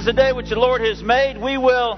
is the day which the Lord has made. We will.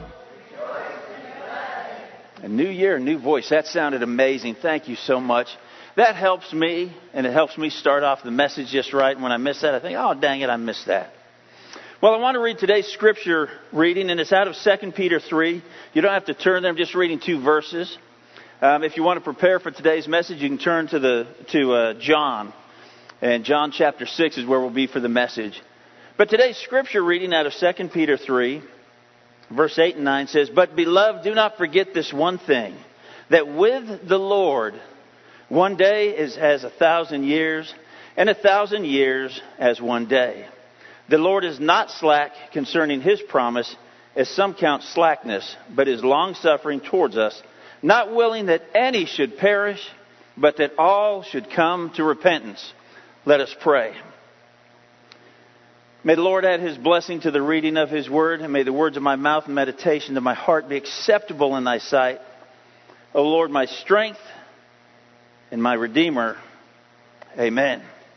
A new year, a new voice. That sounded amazing. Thank you so much. That helps me, and it helps me start off the message just right. And when I miss that, I think, oh, dang it, I missed that. Well, I want to read today's scripture reading, and it's out of 2 Peter 3. You don't have to turn there. I'm just reading 2 verses. If you want to prepare for today's message, you can turn to John. And John chapter 6 is where we'll be for the message. But today's scripture reading out of 2 Peter 3, verse 8 and 9 says, "But beloved, do not forget this one thing, that with the Lord, one day is as 1,000 years, and 1,000 years as one day. The Lord is not slack concerning His promise, as some count slackness, but is long-suffering towards us, not willing that any should perish, but that all should come to repentance." Let us pray. May the Lord add His blessing to the reading of His word, and may the words of my mouth and meditation of my heart be acceptable in Thy sight. O Lord, my strength and my Redeemer. Amen.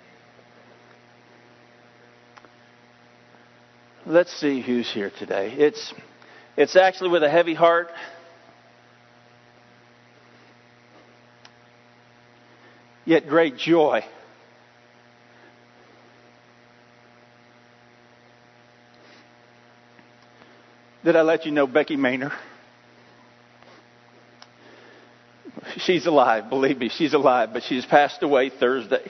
Let's see who's here today. It's actually with a heavy heart. Yet great joy. Did I let you know Becky Maynor? She's alive, believe me, she's alive, but she's passed away Thursday.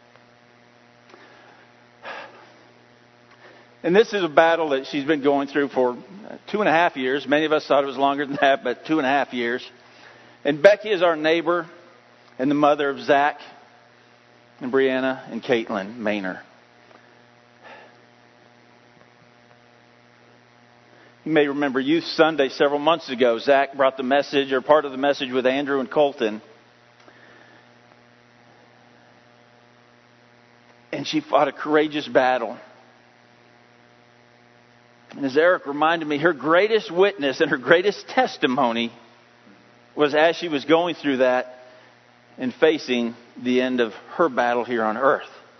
And this is a battle that she's been going through for 2.5 years. Many of us thought it was longer than that, but 2.5 years. And Becky is our neighbor and the mother of Zach and Brianna and Caitlin Maynor. You may remember Youth Sunday several months ago. Zach brought the message, or part of the message, with Andrew and Colton. And she fought a courageous battle. And as Eric reminded me, her greatest witness and her greatest testimony was as she was going through that and facing the end of her battle here on earth.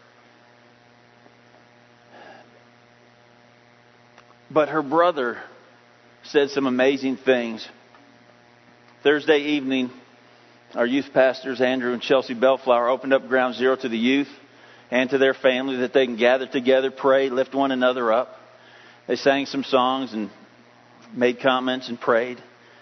But her brother said some amazing things. Thursday evening, our youth pastors, Andrew and Chelsea Bellflower, opened up Ground Zero to the youth and to their family that they can gather together, pray, lift one another up. They sang some songs and made comments and prayed.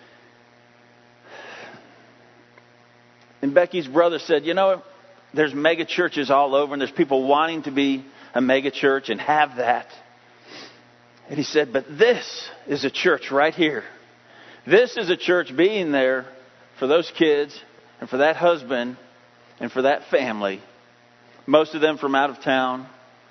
And Becky's brother said, you know, there's mega churches all over, and there's people wanting to be a mega church and have that. And he said, but this is a church right here. This is a church being there for those kids and for that husband and for that family. Most of them from out of town.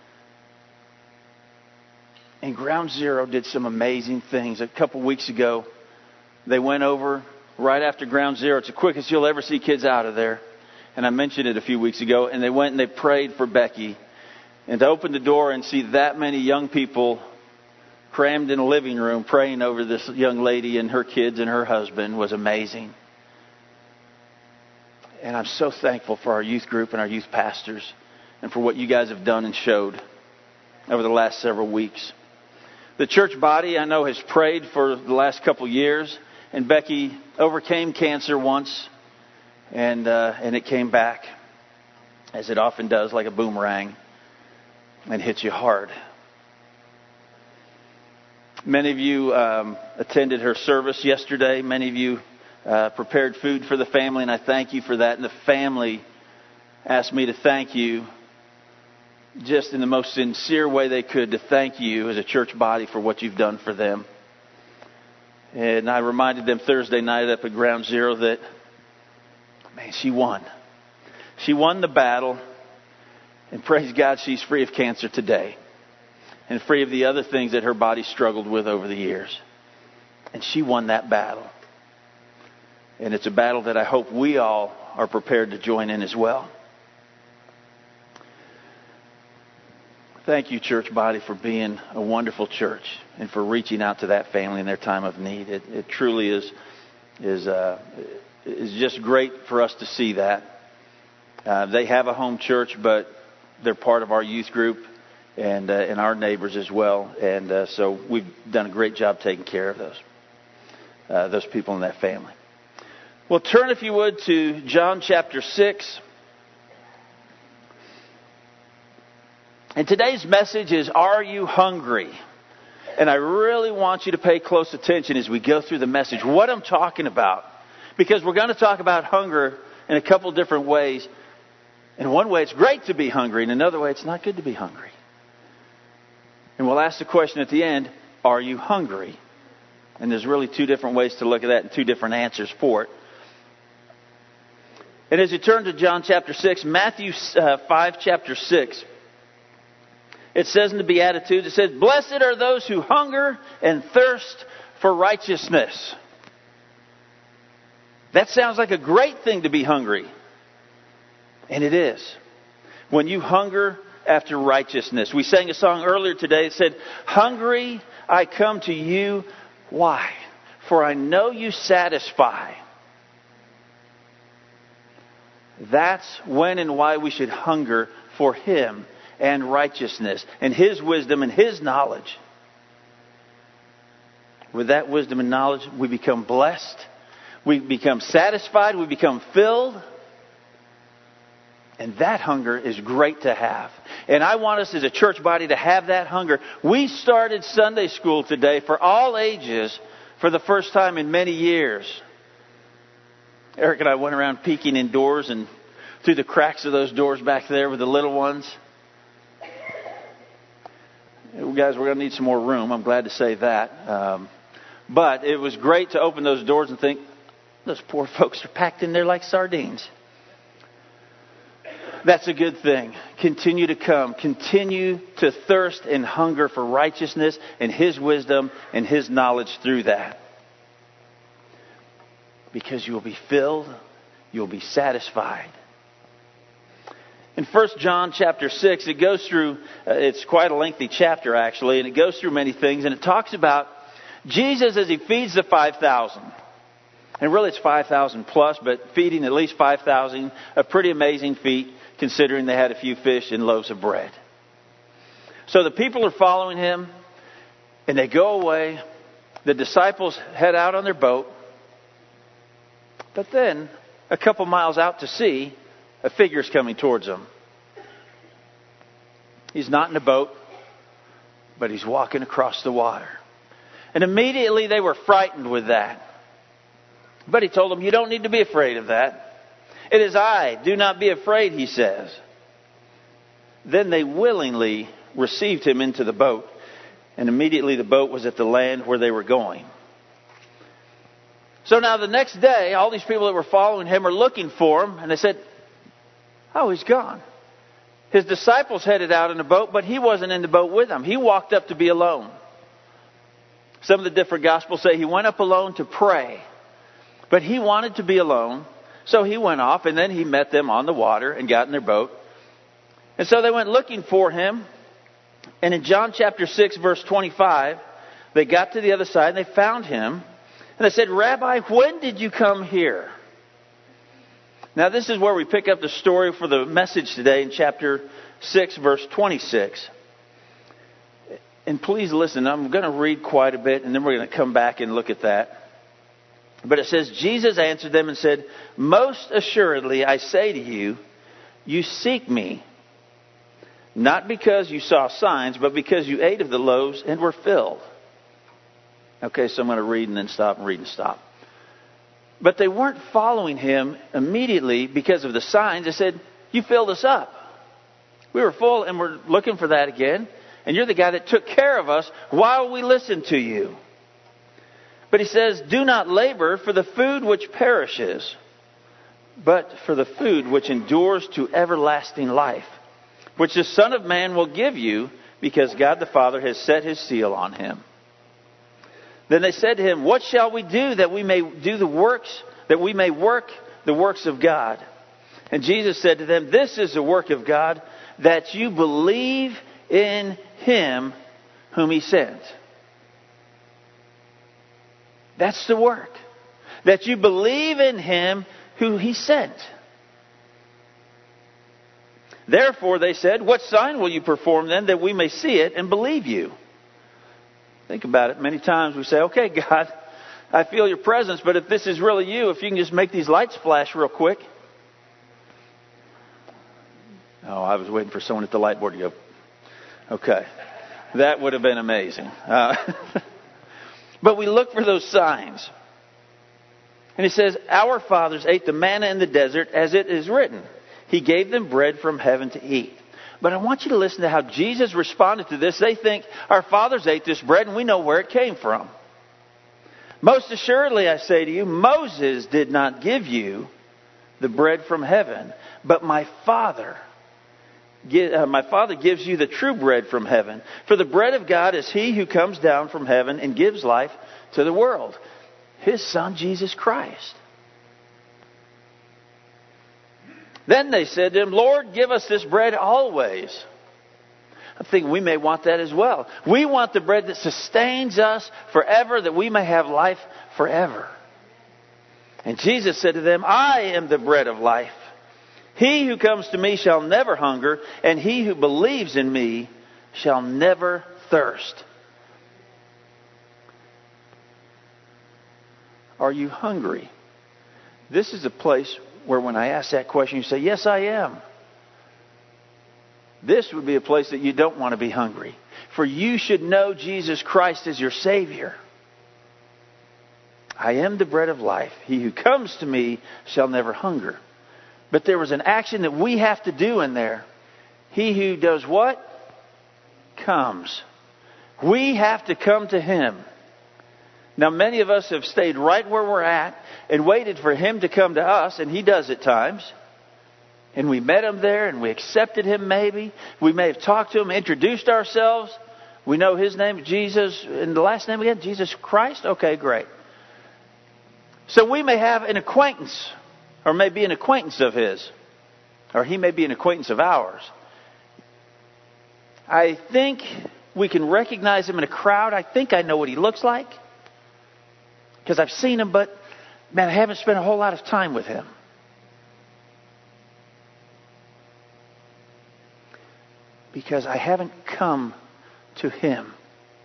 And Ground Zero did some amazing things. A couple weeks ago, they went over right after Ground Zero. It's the quickest you'll ever see kids out of there. And I mentioned it a few weeks ago. And they went and they prayed for Becky. And to open the door and see that many young people crammed in a living room praying over this young lady and her kids and her husband was amazing. And I'm so thankful for our youth group and our youth pastors and for what you guys have done and showed over the last several weeks. The church body, I know, has prayed for the last couple years, and Becky overcame cancer once, and it came back, as it often does, like a boomerang, and hits you hard. Many of you attended her service yesterday. Many of you prepared food for the family, and I thank you for that. And the family asked me to thank you just in the most sincere way they could, to thank you as a church body for what you've done for them. And I reminded them Thursday night up at Ground Zero that, man, she won. She won the battle, and praise God she's free of cancer today. And free of the other things that her body struggled with over the years. And she won that battle. And it's a battle that I hope we all are prepared to join in as well. Thank you, church body, for being a wonderful church and for reaching out to that family in their time of need. It truly is just great for us to see that. They have a home church, but they're part of our youth group. and our neighbors as well. And so we've done a great job taking care of those people in that family. Well, turn, if you would, to John chapter 6. And today's message is, Are You Hungry? And I really want you to pay close attention as we go through the message, what I'm talking about. Because we're going to talk about hunger in a couple different ways. In one way, it's great to be hungry. In another way, it's not good to be hungry. And we'll ask the question at the end, Are you hungry? And there's really two different ways to look at that and two different answers for it. And as you turn to John chapter 6, Matthew 5 chapter 6, it says in the Beatitudes, it says, Blessed are those who hunger and thirst for righteousness. That sounds like a great thing to be hungry. And it is. When you hunger after righteousness. We sang a song earlier today that said, Hungry I come to you. Why? For I know you satisfy. That's when and why we should hunger for Him and righteousness and His wisdom and His knowledge. With that wisdom and knowledge, we become blessed. We become satisfied. We become filled. And that hunger is great to have. And I want us as a church body to have that hunger. We started Sunday school today for all ages for the first time in many years. Eric and I went around peeking indoors and through the cracks of those doors back there with the little ones. Guys, we're going to need some more room. I'm glad to say that. But it was great to open those doors and think, those poor folks are packed in there like sardines. That's a good thing. Continue to come. Continue to thirst and hunger for righteousness and His wisdom and His knowledge through that. Because you will be filled. You will be satisfied. In 1 John chapter 6, it goes through, it's quite a lengthy chapter actually, and it goes through many things, and it talks about Jesus as He feeds the 5,000. And really it's 5,000 plus, but feeding at least 5,000, a pretty amazing feat considering they had a few fish and loaves of bread. So the people are following Him, and they go away. The disciples head out on their boat. But then, a couple miles out to sea, a figure's coming towards them. He's not in a boat, but He's walking across the water. And immediately they were frightened with that. But He told them, you don't need to be afraid of that. It is I. Do not be afraid, He says. Then they willingly received Him into the boat. And immediately the boat was at the land where they were going. So now the next day, all these people that were following Him are looking for Him. And they said, oh, He's gone. His disciples headed out in a boat, but He wasn't in the boat with them. He walked up to be alone. Some of the different Gospels say He went up alone to pray. But He wanted to be alone. So He went off, and then He met them on the water and got in their boat. And so they went looking for Him. And in John chapter 6, verse 25, they got to the other side and they found Him. And they said, Rabbi, when did you come here? Now this is where we pick up the story for the message today in chapter 6, verse 26. And please listen, I'm going to read quite a bit and then we're going to come back and look at that. But it says, Jesus answered them and said, Most assuredly I say to you, you seek me, not because you saw signs, but because you ate of the loaves and were filled. Okay, so I'm going to read and then stop and read and stop. But they weren't following Him immediately because of the signs. They said, you filled us up. We were full and we're looking for that again. And you're the guy that took care of us while we listened to you. But He says, do not labor for the food which perishes, but for the food which endures to everlasting life, which the Son of Man will give you, because God the Father has set His seal on Him. Then they said to Him, what shall we do that we may do the works, that we may work the works of God? And Jesus said to them, this is the work of God, that you believe in Him whom He sent. That's the work. That you believe in Him who He sent. Therefore they said, what sign will you perform then that we may see it and believe you? Think about it. Many times we say, okay, God, I feel your presence, but if this is really you, if you can just make these lights flash real quick. Oh, I was waiting for someone at the light board to go, okay. That would have been amazing. But we look for those signs. And it says, our fathers ate the manna in the desert as it is written. He gave them bread from heaven to eat. But I want you to listen to how Jesus responded to this. They think our fathers ate this bread and we know where it came from. Most assuredly, I say to you, Moses did not give you the bread from heaven, but my Father gives you the true bread from heaven. For the bread of God is he who comes down from heaven and gives life to the world. His Son, Jesus Christ. Then they said to him, Lord, give us this bread always. I think we may want that as well. We want the bread that sustains us forever, that we may have life forever. And Jesus said to them, I am the bread of life. He who comes to me shall never hunger, and he who believes in me shall never thirst. Are you hungry? This is a place where when I ask that question, you say, yes, I am. This would be a place that you don't want to be hungry. For you should know Jesus Christ as your Savior. I am the bread of life. He who comes to me shall never hunger. But there was an action that we have to do in there. He who does what? Comes. We have to come to Him. Now, many of us have stayed right where we're at and waited for Him to come to us, and He does at times. And we met Him there, and we accepted Him maybe. We may have talked to Him, introduced ourselves. We know His name, Jesus, and the last name again, Jesus Christ? Okay, great. So we may have an acquaintance, or may be an acquaintance of His, or He may be an acquaintance of ours. I think we can recognize Him in a crowd. I think I know what He looks like, because I've seen Him, but man, I haven't spent a whole lot of time with Him. Because I haven't come to Him.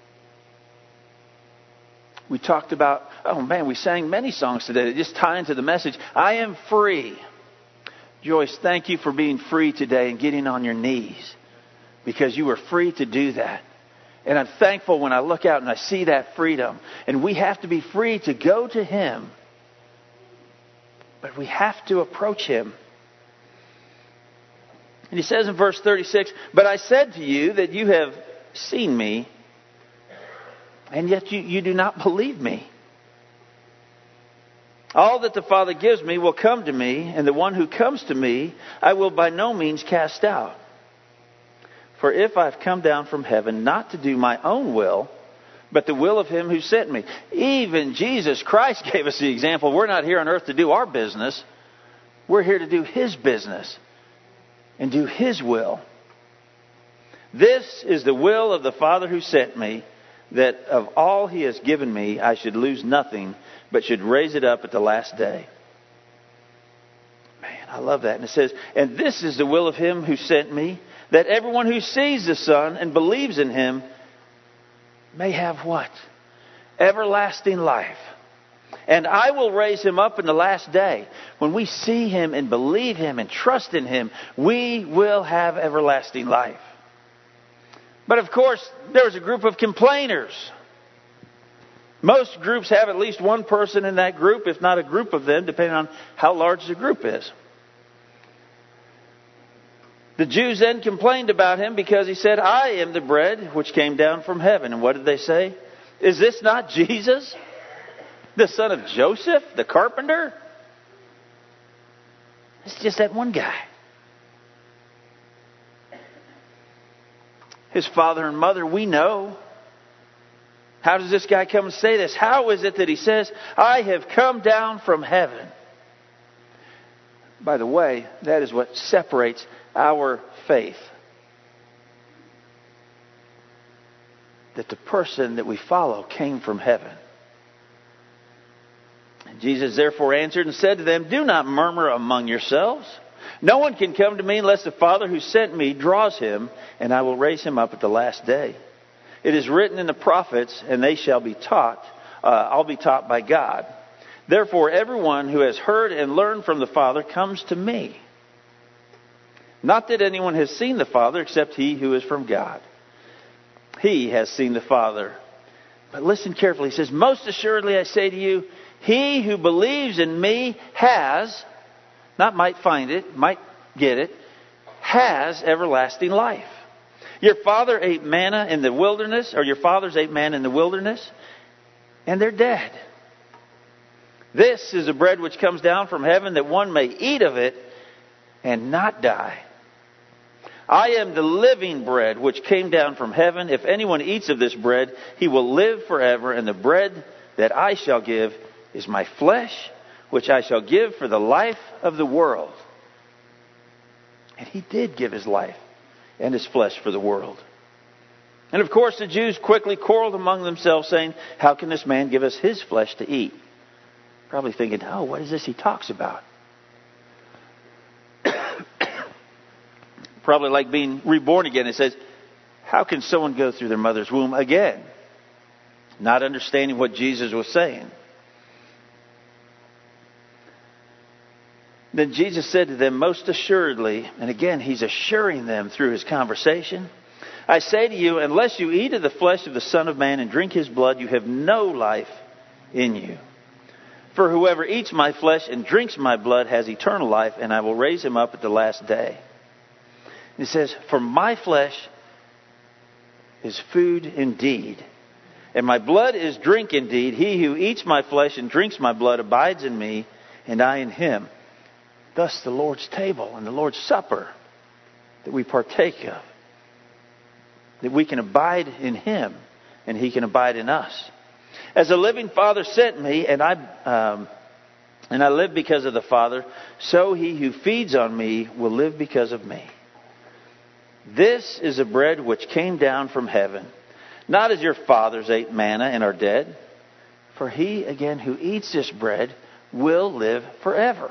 We talked about, we sang many songs today that just tie into the message. I am free. Joyce, thank you for being free today and getting on your knees. Because you were free to do that. And I'm thankful when I look out and I see that freedom. And we have to be free to go to Him. But we have to approach Him. And He says in verse 36, but I said to you that you have seen me, and yet you do not believe me. All that the Father gives me will come to me, and the one who comes to me I will by no means cast out. For if I've come down from heaven not to do my own will, but the will of Him who sent me. Even Jesus Christ gave us the example. We're not here on earth to do our business. We're here to do His business and do His will. This is the will of the Father who sent me, that of all He has given me I should lose nothing, but should raise it up at the last day. Man, I love that. And it says, and this is the will of Him who sent me, that everyone who sees the Son and believes in Him may have what? Everlasting life. And I will raise him up in the last day. When we see Him and believe Him and trust in Him, we will have everlasting life. But of course, there's a group of complainers. Most groups have at least one person in that group, if not a group of them, depending on how large the group is. The Jews then complained about Him because He said, I am the bread which came down from heaven. And what did they say? Is this not Jesus, the son of Joseph, the carpenter? It's just that one guy. His father and mother, we know. How does this guy come and say this? How is it that he says, I have come down from heaven? By the way, that is what separates our faith. That the person that we follow came from heaven. And Jesus therefore answered and said to them, do not murmur among yourselves. No one can come to me unless the Father who sent me draws him, and I will raise him up at the last day. It is written in the prophets, and they shall be taught. I'll be taught by God. Therefore, everyone who has heard and learned from the Father comes to me. Not that anyone has seen the Father except he who is from God. He has seen the Father. But listen carefully. He says, most assuredly I say to you, he who believes in me has, not might find it, might get it, has everlasting life. Your father ate manna in the wilderness, or your fathers ate manna in the wilderness, and they're dead. This is the bread which comes down from heaven, that one may eat of it and not die. I am the living bread which came down from heaven. If anyone eats of this bread, he will live forever. And the bread that I shall give is my flesh, which I shall give for the life of the world. And he did give his life and his flesh for the world. And of course the Jews quickly quarreled among themselves, saying, how can this man give us his flesh to eat? Probably thinking, oh, what is this he talks about? Probably like being reborn again. It says, how can someone go through their mother's womb again? Not understanding what Jesus was saying. Then Jesus said to them, most assuredly, and again he's assuring them through his conversation, I say to you, unless you eat of the flesh of the Son of Man and drink his blood, you have no life in you. For whoever eats my flesh and drinks my blood has eternal life, and I will raise him up at the last day. He says, for my flesh is food indeed, and my blood is drink indeed. He who eats my flesh and drinks my blood abides in me, and I in him. Thus the Lord's table and the Lord's supper that we partake of, that we can abide in him and he can abide in us. As the living Father sent me, and I live because of the Father, so he who feeds on me will live because of me. This is the bread which came down from heaven, not as your fathers ate manna and are dead. For he, again, who eats this bread will live forever.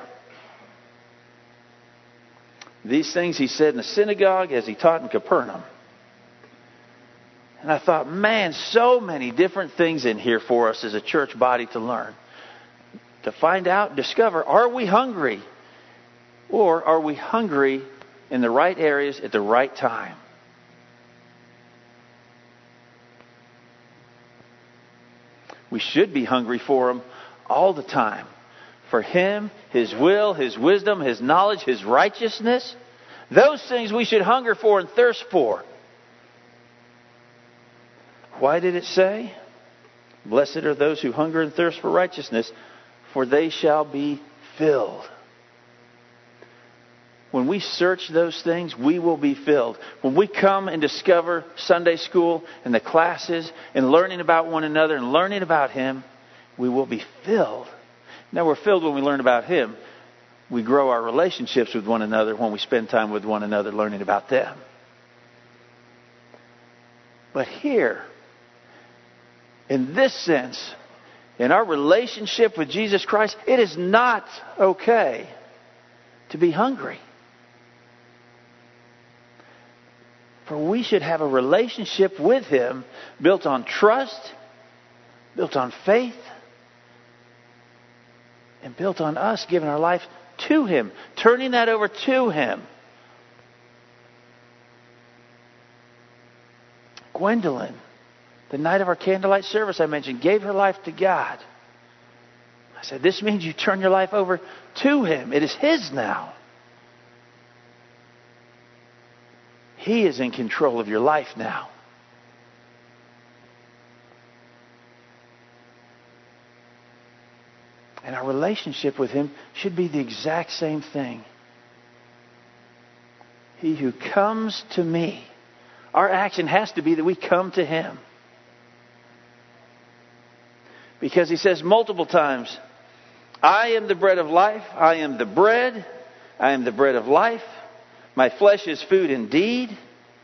These things he said in the synagogue as he taught in Capernaum. And I thought, man, so many different things in here for us as a church body to learn. To find out, discover, are we hungry? Or are we hungry in the right areas at the right time? We should be hungry for him all the time. For him, his will, his wisdom, his knowledge, his righteousness. Those things we should hunger for and thirst for. Why did it say, blessed are those who hunger and thirst for righteousness, for they shall be filled. When we search those things, we will be filled. When we come and discover Sunday school and the classes and learning about one another and learning about him, we will be filled. Now, we're filled when we learn about him. We grow our relationships with one another when we spend time with one another learning about them. But here, in this sense, in our relationship with Jesus Christ, it is not okay to be hungry. For we should have a relationship with him built on trust, built on faith, and built on us giving our life to him, turning that over to him. Gwendolyn, the night of our candlelight service I mentioned, gave her life to God. I said, this means you turn your life over to him. It is his now. He is in control of your life now. And our relationship with him should be the exact same thing. He who comes to me, our action has to be that we come to him. Because he says multiple times, I am the bread of life. I am the bread. I am the bread of life. My flesh is food indeed.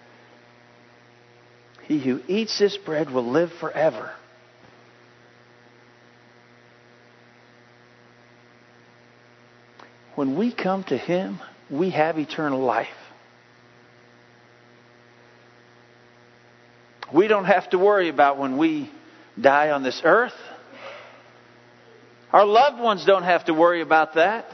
He who eats this bread will live forever. When we come to him, we have eternal life. We don't have to worry about when we die on this earth. Our loved ones don't have to worry about that.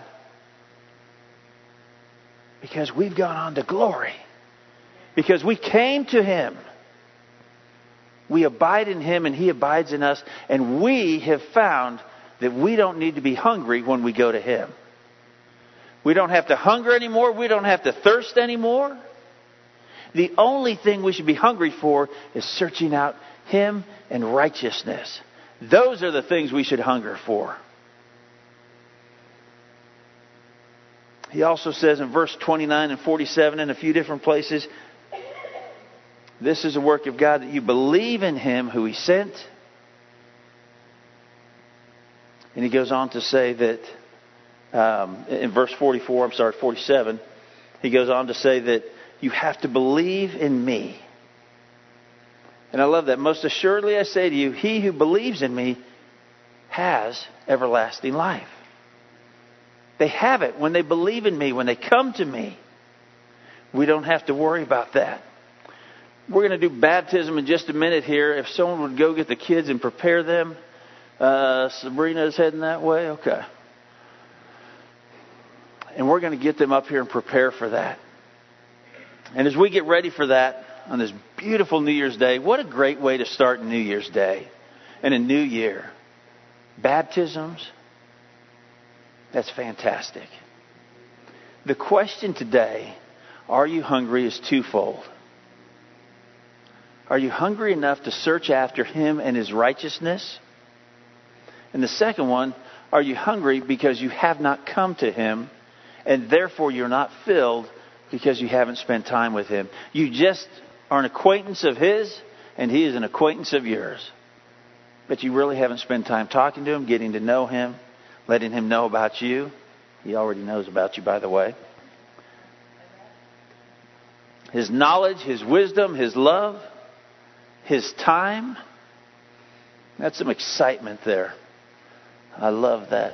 Because we've gone on to glory. Because we came to Him. We abide in Him and He abides in us. And we have found that we don't need to be hungry when we go to Him. We don't have to hunger anymore. We don't have to thirst anymore. The only thing we should be hungry for is searching out Him and righteousness. Those are the things we should hunger for. He also says in verse 29 and 47 in a few different places, this is a work of God, that you believe in Him who He sent. And he goes on to say that in verse 47, he goes on to say that you have to believe in me. And I love that. Most assuredly I say to you, he who believes in me has everlasting life. They have it when they believe in me, when they come to me. We don't have to worry about that. We're going to do baptism in just a minute here. If someone would go get the kids and prepare them. Sabrina's heading that way? Okay. And we're going to get them up here and prepare for that. And as we get ready for that on this beautiful New Year's Day, what a great way to start New Year's Day and a new year. Baptisms. That's fantastic. The question today, are you hungry, is twofold. Are you hungry enough to search after Him and His righteousness? And the second one, are you hungry because you have not come to Him and therefore you're not filled because you haven't spent time with Him? You just are an acquaintance of His and He is an acquaintance of yours. But you really haven't spent time talking to Him, getting to know Him, letting Him know about you. He already knows about you, by the way. His knowledge, His wisdom, His love, His time. That's some excitement there. I love that.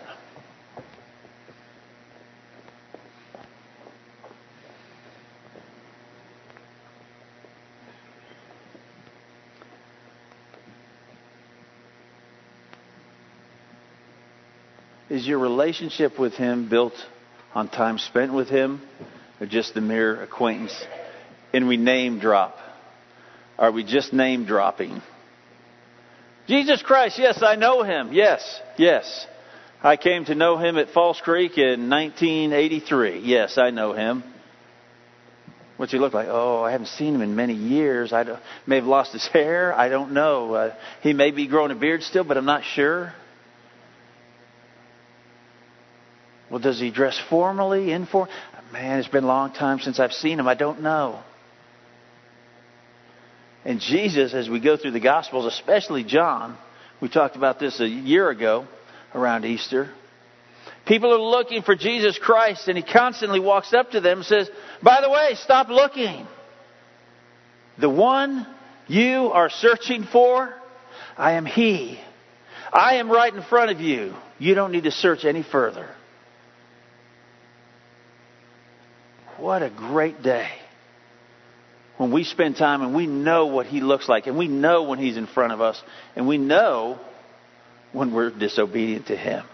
Is your relationship with Him built on time spent with Him, or just the mere acquaintance? And we name drop. Are we just name dropping? Jesus Christ, yes, I know Him. Yes. I came to know Him at Falls Creek in 1983. Yes, I know Him. What's He look like? Oh, I haven't seen Him in many years. May have lost His hair. I don't know. He may be growing a beard still, but I'm not sure. Well, does He dress formally, informally? Man, it's been a long time since I've seen Him. I don't know. And Jesus, as we go through the Gospels, especially John, we talked about this a year ago around Easter. People are looking for Jesus Christ, and He constantly walks up to them and says, by the way, stop looking. The one you are searching for, I am He. I am right in front of you. You don't need to search any further. What a great day. When we spend time and we know what He looks like, and we know when He's in front of us, and we know when we're disobedient to Him.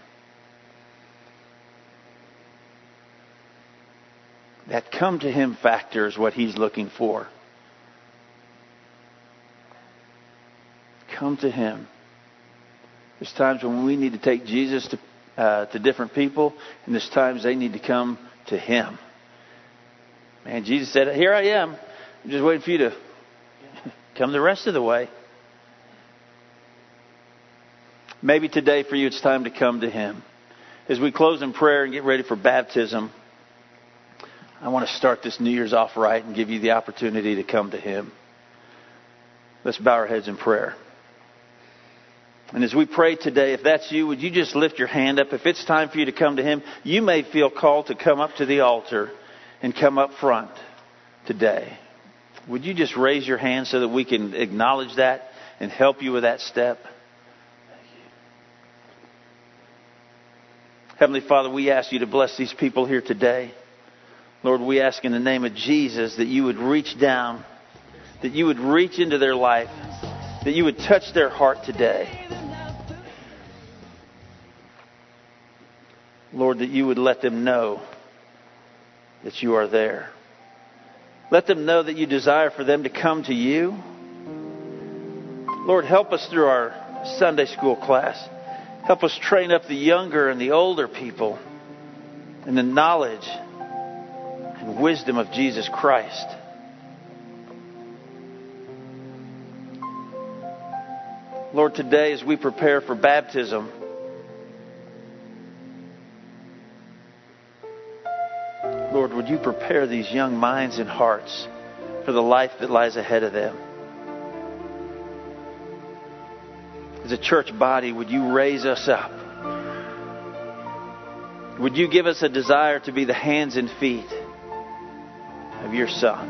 That come to Him factor is what He's looking for. Come to Him. There's times when we need to take Jesus to different people, and there's times they need to come to Him. Man, Jesus said, here I am. I'm just waiting for you to come the rest of the way. Maybe today for you it's time to come to Him. As we close in prayer and get ready for baptism, I want to start this New Year's off right and give you the opportunity to come to Him. Let's bow our heads in prayer. And as we pray today, if that's you, would you just lift your hand up? If it's time for you to come to Him, you may feel called to come up to the altar and come up front today. Would you just raise your hand so that we can acknowledge that and help you with that step? Heavenly Father, we ask You to bless these people here today. Lord, we ask in the name of Jesus that you would reach down, that you would reach into their life, that you would touch their heart today. Lord, that you would let them know that you are there. Let them know that you desire for them to come to you. Lord, help us through our Sunday school class. Help us train up the younger and the older people in the knowledge and wisdom of Jesus Christ. Lord, today as we prepare for baptism, Lord, would you prepare these young minds and hearts for the life that lies ahead of them? As a church body, would you raise us up? Would you give us a desire to be the hands and feet of your Son?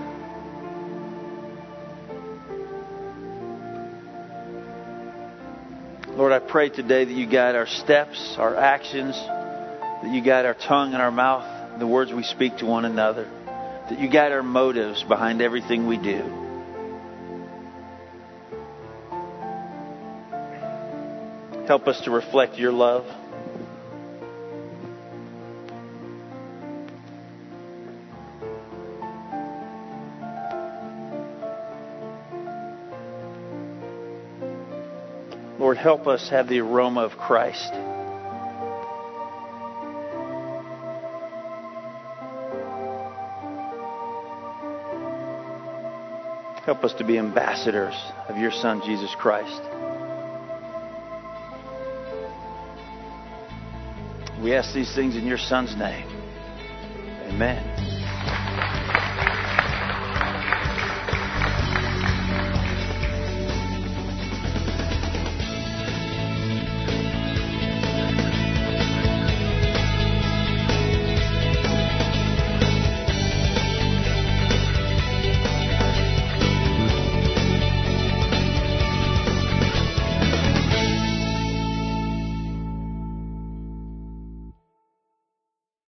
Lord, I pray today that you guide our steps, our actions, that you guide our tongue and our mouth, the words we speak to one another, that you guide our motives behind everything we do. Help us to reflect your love. Lord, help us have the aroma of Christ. Help us to be ambassadors of your Son, Jesus Christ. We ask these things in your Son's name. Amen.